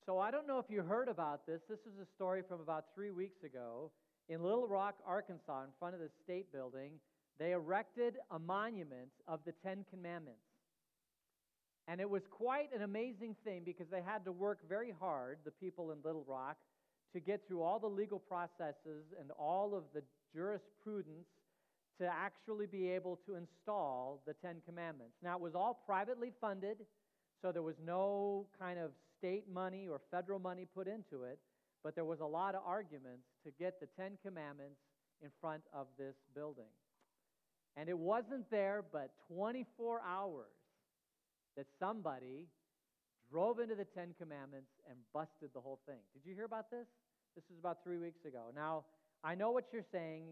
So I don't know if you heard about this. This is a story from about 3 weeks ago. In Little Rock, Arkansas, in front of the state building, they erected a monument of the Ten Commandments. And it was quite an amazing thing because they had to work very hard, the people in Little Rock, to get through all the legal processes and all of the jurisprudence to actually be able to install the Ten Commandments. Now, it was all privately funded, so there was no kind of state money or federal money put into it, but there was a lot of arguments to get the Ten Commandments in front of this building. And it wasn't there but 24 hours that somebody drove into the Ten Commandments and busted the whole thing. Did you hear about this? This was about 3 weeks ago. Now, I know what you're saying.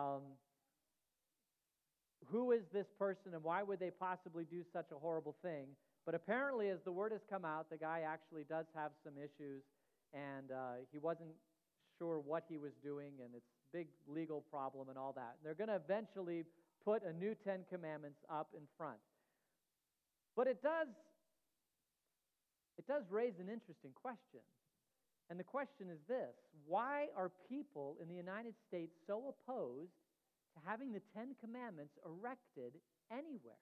Who is this person and why would they possibly do such a horrible thing? But apparently, as the word has come out, the guy actually does have some issues, and he wasn't sure what he was doing, and it's a big legal problem and all that. And they're going to eventually put a new Ten Commandments up in front. But it does raise an interesting question. And the question is this: why are people in the United States so opposed to having the Ten Commandments erected anywhere?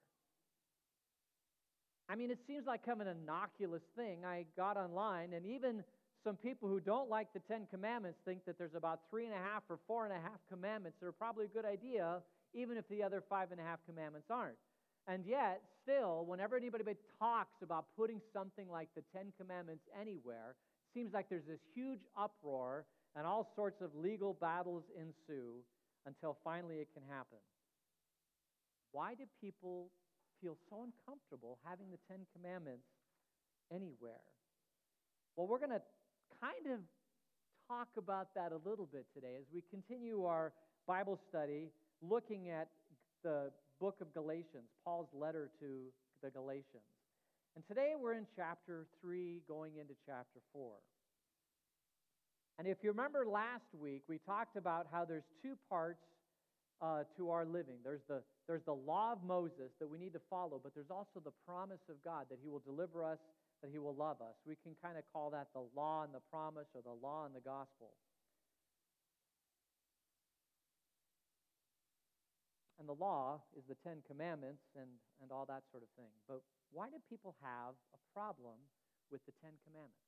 I mean, it seems like kind of an innocuous thing. I got online, and even some people who don't like the Ten Commandments think that there's about 3.5 or 4.5 commandments that are probably a good idea, even if the other 5.5 commandments aren't. And yet, still, whenever anybody talks about putting something like the Ten Commandments anywhere, it seems like there's this huge uproar and all sorts of legal battles ensue until finally it can happen. Why do people feel so uncomfortable having the Ten Commandments anywhere? Well, we're going to kind of talk about that a little bit today as we continue our Bible study looking at the book of Galatians, Paul's letter to the Galatians. And today we're in chapter 3 going into chapter 4. And if you remember last week, we talked about how there's two parts to our living. There's the law of Moses that we need to follow, but there's also the promise of God that He will deliver us, that He will love us. We can kind of call that the law and the promise, or the law and the gospel. And the law is the Ten Commandments and all that sort of thing. But why do people have a problem with the Ten Commandments?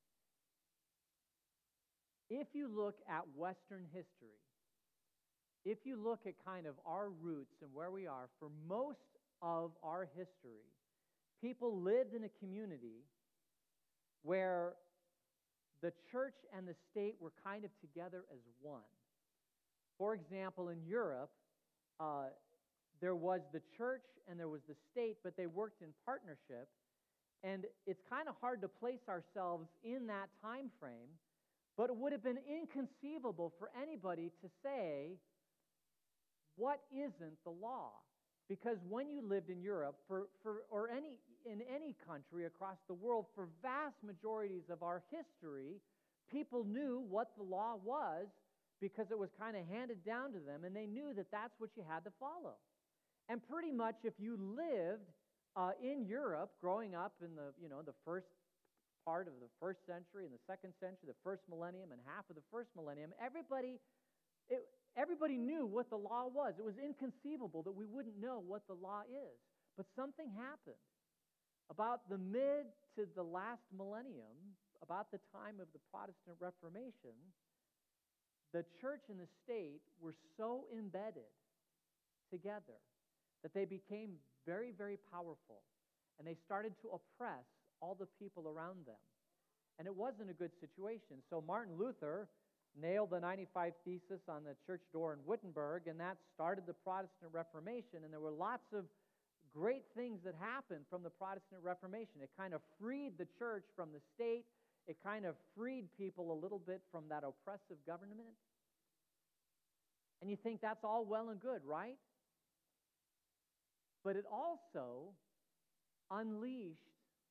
If you look at Western history, if you look at kind of our roots and where we are, for most of our history, people lived in a community where the church and the state were kind of together as one. For example, in Europe, there was the church and there was the state, but they worked in partnership. And it's kind of hard to place ourselves in that time frame, but it would have been inconceivable for anybody to say, what isn't the law? Because when you lived in Europe, in any country across the world, for vast majorities of our history, people knew what the law was because it was kind of handed down to them, and they knew that that's what you had to follow. And pretty much if you lived in Europe, growing up in the first part of the first century and the second century, the first millennium and half of the first millennium, everybody knew what the law was. It was inconceivable that we wouldn't know what the law is. But something happened. About the mid to the last millennium, about the time of the Protestant Reformation, the church and the state were so embedded together that they became very, very powerful. And they started to oppress all the people around them. And it wasn't a good situation. So Martin Luther nailed the 95 Thesis on the church door in Wittenberg, and that started the Protestant Reformation. And there were lots of great things that happened from the Protestant Reformation. It kind of freed the church from the state. It kind of freed people a little bit from that oppressive government. And you think that's all well and good, right? But it also unleashed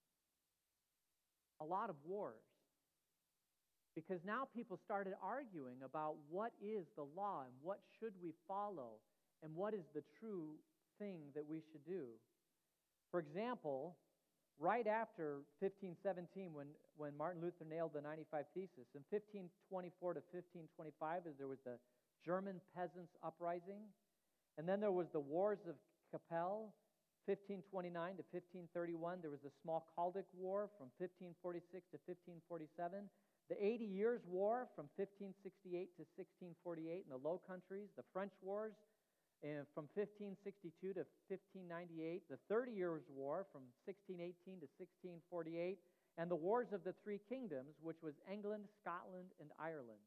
a lot of wars. Because now people started arguing about what is the law and what should we follow and what is the true thing that we should do. For example, right after 1517, when Martin Luther nailed the 95 Thesis. In 1524 to 1525, there was the German Peasants' Uprising. And then there was the Wars of Kappel, 1529 to 1531. There was the Smalkaldic War from 1546 to 1547. The 80 Years' War from 1568 to 1648 in the Low Countries. The French Wars from 1562 to 1598. The 30 Years' War from 1618 to 1648. And the Wars of the Three Kingdoms, which was England, Scotland, and Ireland.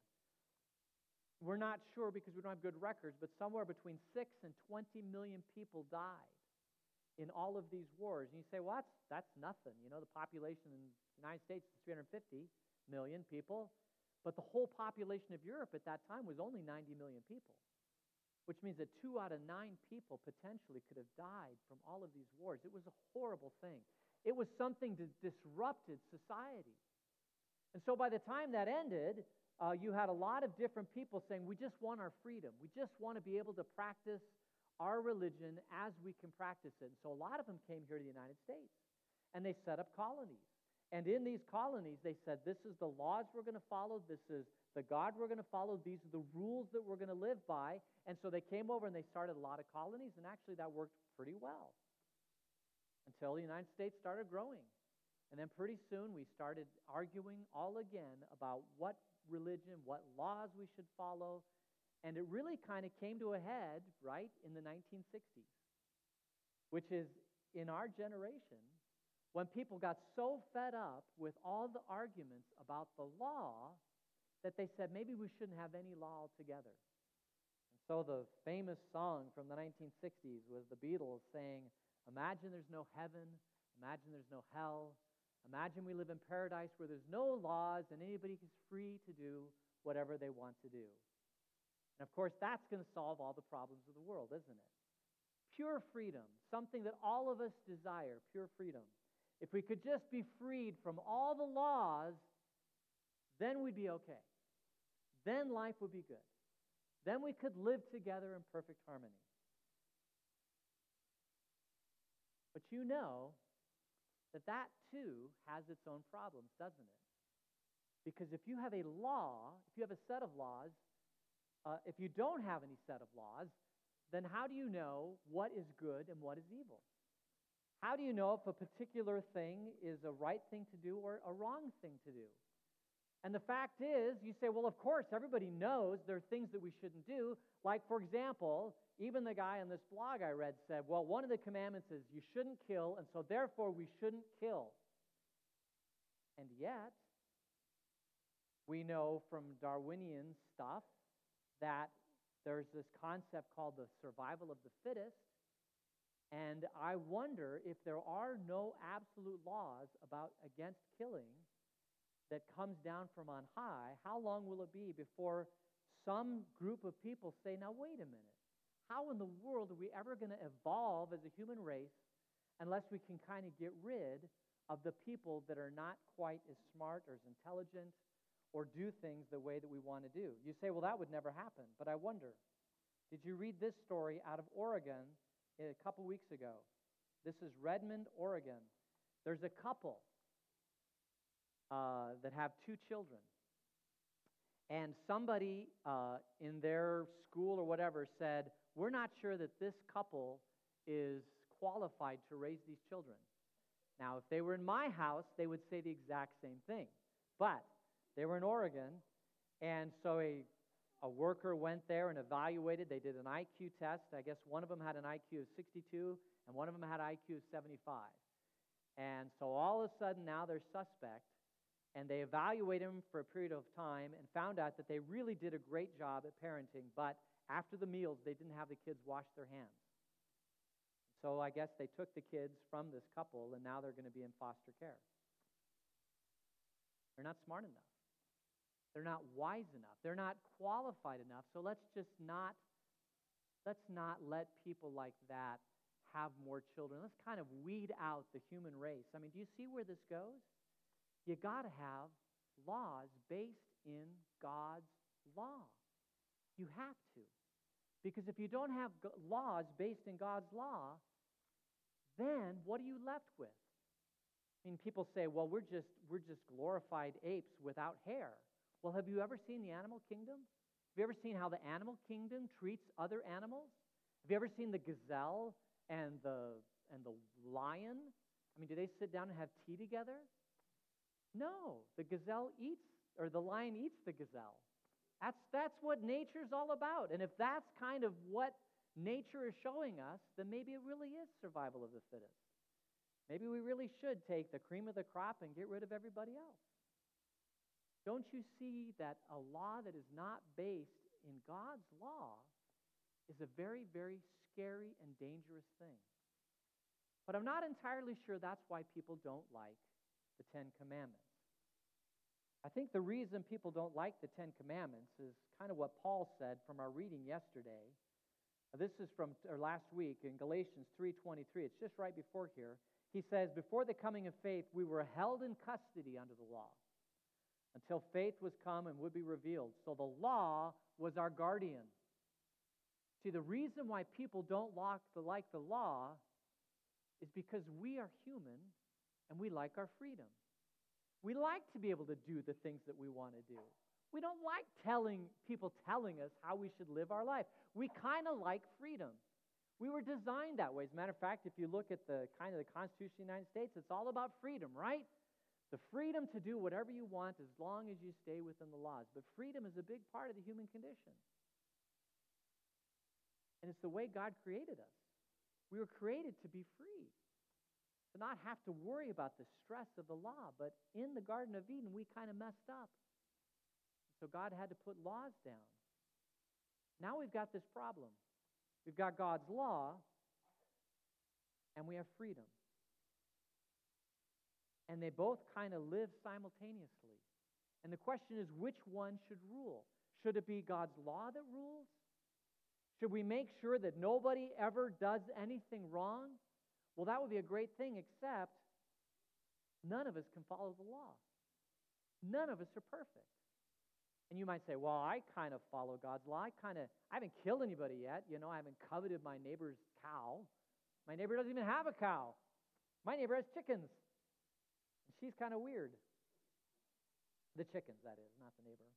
We're not sure because we don't have good records, but somewhere between 6 and 20 million people died in all of these wars. And you say, well, that's nothing. You know, the population in the United States is 350 million people, but the whole population of Europe at that time was only 90 million people, which means that 2 out of 9 people potentially could have died from all of these wars. It was a horrible thing. It was something that disrupted society. And so by the time that ended, you had a lot of different people saying, we just want our freedom. We just want to be able to practice our religion as we can practice it. And so a lot of them came here to the United States, and they set up colonies. And in these colonies, they said, this is the laws we're going to follow. This is the God we're going to follow. These are the rules that we're going to live by. And so they came over and they started a lot of colonies, and actually that worked pretty well until the United States started growing. And then pretty soon we started arguing all again about what religion, what laws we should follow. And it really kind of came to a head, right, in the 1960s, which is in our generation, when people got so fed up with all the arguments about the law that they said maybe we shouldn't have any law altogether. And so the famous song from the 1960s was the Beatles saying, imagine there's no heaven, imagine there's no hell, imagine we live in paradise where there's no laws and anybody is free to do whatever they want to do. And of course, that's going to solve all the problems of the world, isn't it? Pure freedom, something that all of us desire, pure freedom. If we could just be freed from all the laws, then we'd be okay. Then life would be good. Then we could live together in perfect harmony. But you know that too has its own problems, doesn't it? Because if you have a law, if you have a set of laws, if you don't have any set of laws, then how do you know what is good and what is evil? How do you know if a particular thing is a right thing to do or a wrong thing to do? And the fact is, you say, well, of course, everybody knows there are things that we shouldn't do. Like, for example, even the guy on this blog I read said, well, one of the commandments is you shouldn't kill, and so therefore we shouldn't kill. And yet, we know from Darwinian stuff that there's this concept called the survival of the fittest. And I wonder if there are no absolute laws against killing that comes down from on high, how long will it be before some group of people say, now wait a minute, how in the world are we ever going to evolve as a human race unless we can kind of get rid of the people that are not quite as smart or as intelligent or do things the way that we want to do? You say, well, that would never happen, but I wonder. Did you read this story out of Oregon a couple weeks ago? This is Redmond, Oregon. There's a couple that have 2 children. And somebody in their school or whatever said, we're not sure that this couple is qualified to raise these children. Now, if they were in my house, they would say the exact same thing. But they were in Oregon, and so a worker went there and evaluated. They did an IQ test. I guess one of them had an IQ of 62, and one of them had an IQ of 75. And so all of a sudden now they're suspect, and they evaluated him for a period of time and found out that they really did a great job at parenting, but after the meals, they didn't have the kids wash their hands. So I guess they took the kids from this couple, and now they're going to be in foster care. They're not smart enough. They're not wise enough. They're not qualified enough. So let's not let people like that have more children. Let's kind of weed out the human race. I mean, do you see where this goes? You got to have laws based in God's law. You have to. Because if you don't have laws based in God's law, then what are you left with? I mean, people say, well, we're just glorified apes without hair. Well, have you ever seen the animal kingdom? Have you ever seen how the animal kingdom treats other animals? Have you ever seen the gazelle and the lion? I mean, do they sit down and have tea together? No, the gazelle eats, or the lion eats the gazelle. That's what nature's all about. And if that's kind of what nature is showing us, then maybe it really is survival of the fittest. Maybe we really should take the cream of the crop and get rid of everybody else. Don't you see that a law that is not based in God's law is a very, very scary and dangerous thing? But I'm not entirely sure that's why people don't like the Ten Commandments. I think the reason people don't like the Ten Commandments is kind of what Paul said from our reading yesterday. This is from last week in Galatians 3:23. It's just right before here. He says, before the coming of faith, we were held in custody under the law until faith was come and would be revealed. So the law was our guardian. See, the reason why people don't like the law is because we are human and we like our freedom. We like to be able to do the things that we want to do. We don't like people telling us how we should live our life. We kind of like freedom. We were designed that way. As a matter of fact, if you look at the Constitution of the United States, it's all about freedom, right? The freedom to do whatever you want as long as you stay within the laws. But freedom is a big part of the human condition. And it's the way God created us. We were created to be free, to not have to worry about the stress of the law. But in the Garden of Eden, we kind of messed up. So God had to put laws down. Now we've got this problem. We've got God's law, and we have freedom. And they both kind of live simultaneously. And the question is, which one should rule? Should it be God's law that rules? Should we make sure that nobody ever does anything wrong? Well, that would be a great thing, except none of us can follow the law. None of us are perfect. And you might say, well, I kind of follow God's law. I haven't killed anybody yet. I haven't coveted my neighbor's cow. My neighbor doesn't even have a cow. My neighbor has chickens. And she's kind of weird. The chickens, that is, not the neighbor.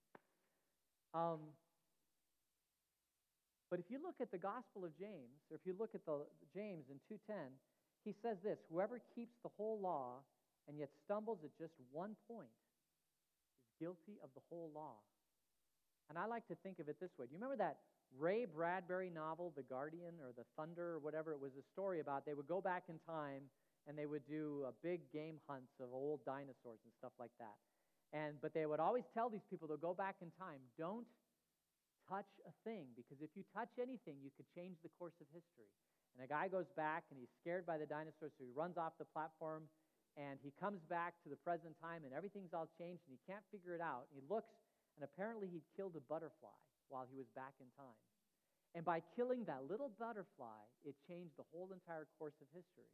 But if you look at the Gospel of James, or if you look at the James in 2:10, he says this, whoever keeps the whole law and yet stumbles at just one point is guilty of the whole law. And I like to think of it this way. Do you remember that Ray Bradbury novel, The Guardian, or The Thunder, or whatever? It was a story about they would go back in time and they would do big game hunts of old dinosaurs and stuff like that. But they would always tell these people to go back in time, don't touch a thing, because if you touch anything, you could change the course of history. And a guy goes back, and he's scared by the dinosaurs, so he runs off the platform, and he comes back to the present time, and everything's all changed, and he can't figure it out. And he looks, and apparently he'd killed a butterfly while he was back in time. And by killing that little butterfly, it changed the whole entire course of history.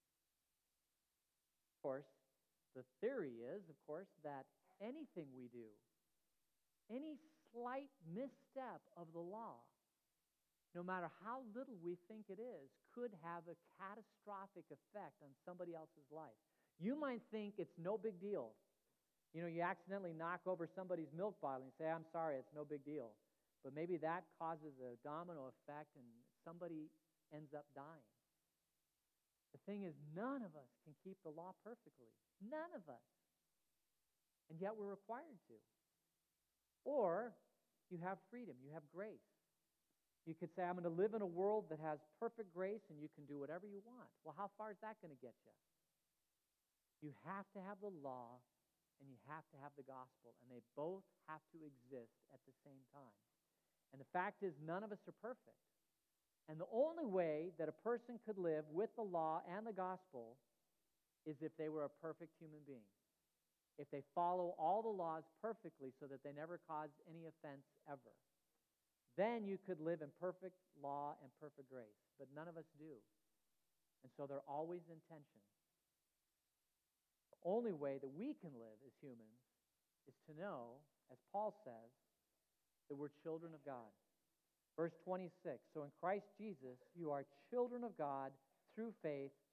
Of course, the theory is, that anything we do, any slight misstep of the law, no matter how little we think it is, could have a catastrophic effect on somebody else's life. You might think it's no big deal. You accidentally knock over somebody's milk bottle and say, I'm sorry, it's no big deal. But maybe that causes a domino effect and somebody ends up dying. The thing is, none of us can keep the law perfectly. None of us. And yet we're required to. Or you have freedom, you have grace. You could say, I'm going to live in a world that has perfect grace and you can do whatever you want. Well, how far is that going to get you? You have to have the law and you have to have the gospel, and they both have to exist at the same time. And the fact is, none of us are perfect. And the only way that a person could live with the law and the gospel is if they were a perfect human being. If they follow all the laws perfectly so that they never cause any offense ever. Then you could live in perfect law and perfect grace. But none of us do. And so they're always in tension. The only way that we can live as humans is to know, as Paul says, that we're children of God. Verse 26, so in Christ Jesus, you are children of God through faith,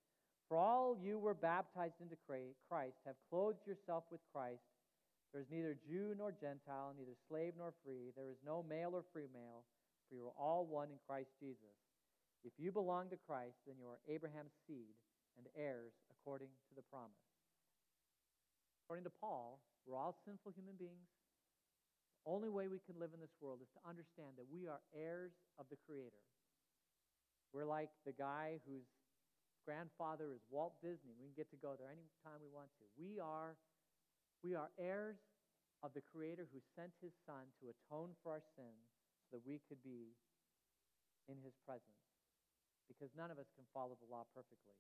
For all you were baptized into Christ, have clothed yourself with Christ. There is neither Jew nor Gentile, neither slave nor free. There is no male or female, for you are all one in Christ Jesus. If you belong to Christ, then you are Abraham's seed and heirs according to the promise. According to Paul, we're all sinful human beings. The only way we can live in this world is to understand that we are heirs of the Creator. We're like the guy whose grandfather is Walt Disney. We can get to go there anytime we want to. We are heirs of the Creator who sent His Son to atone for our sins so that we could be in His presence. Because none of us can follow the law perfectly.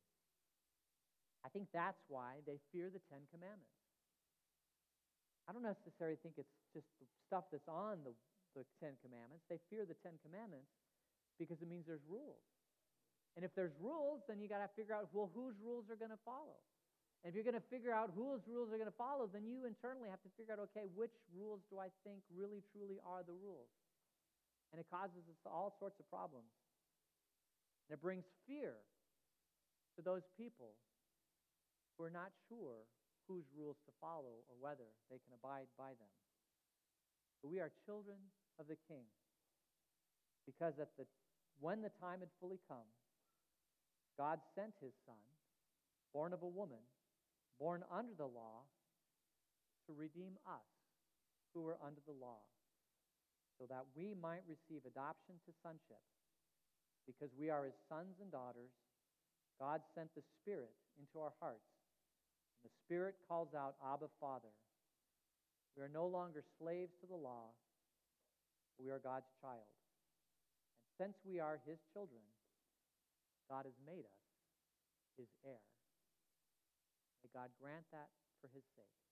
I think that's why they fear the Ten Commandments. I don't necessarily think it's just the stuff that's on the Ten Commandments. They fear the Ten Commandments because it means there's rules. And if there's rules, then you got to figure out, well, whose rules are going to follow? And if you're going to figure out whose rules are going to follow, then you internally have to figure out, okay, which rules do I think really, truly are the rules? And it causes us all sorts of problems. And it brings fear to those people who are not sure whose rules to follow or whether they can abide by them. But we are children of the King, because when the time had fully come, God sent His Son, born of a woman, born under the law, to redeem us who were under the law, so that we might receive adoption to sonship. Because we are His sons and daughters, God sent the Spirit into our hearts. And the Spirit calls out, Abba, Father. We are no longer slaves to the law, but we are God's child. And since we are His children, God has made us His heir. May God grant that for His sake.